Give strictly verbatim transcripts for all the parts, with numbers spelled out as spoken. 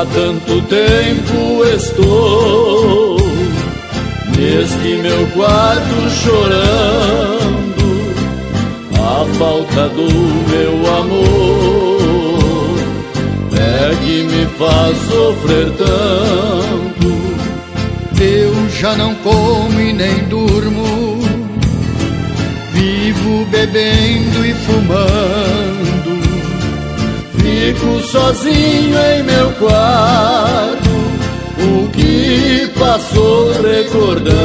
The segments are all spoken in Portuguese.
Há tanto tempo estou neste meu quarto chorando a falta do meu amor, é que me faz sofrer tanto. Eu já não como e nem durmo, vivo bebendo e fumando, fico sozinho em meu quarto, o que passou recordando.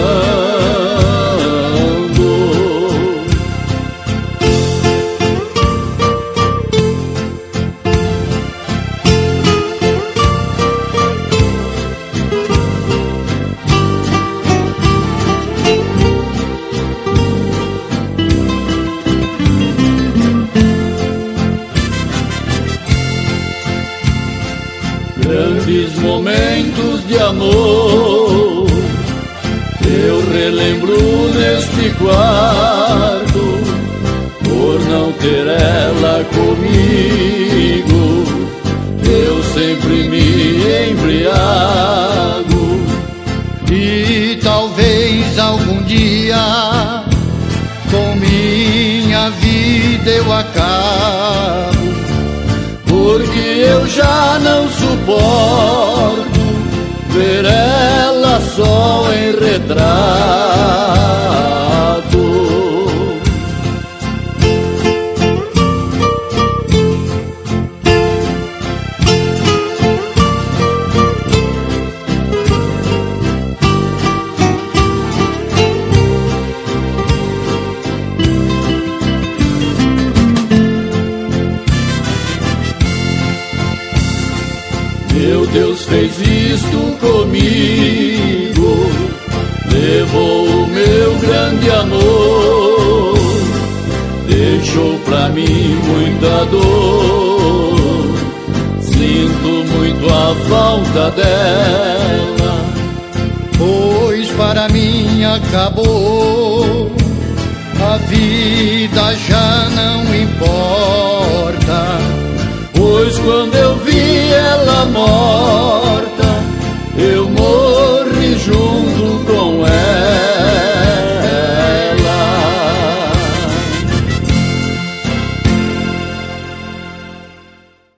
Grandes momentos de amor eu relembro neste quarto, por não ter ela comigo eu sempre me embriago. E talvez algum dia com minha vida eu acabo, porque eu já não suporto ver ela só em retrato. Meu Deus fez isto comigo, levou o meu grande amor, deixou pra mim muita dor, sinto muito a falta dela, pois para mim acabou, a vida já não importa. Pois quando eu vi ela morta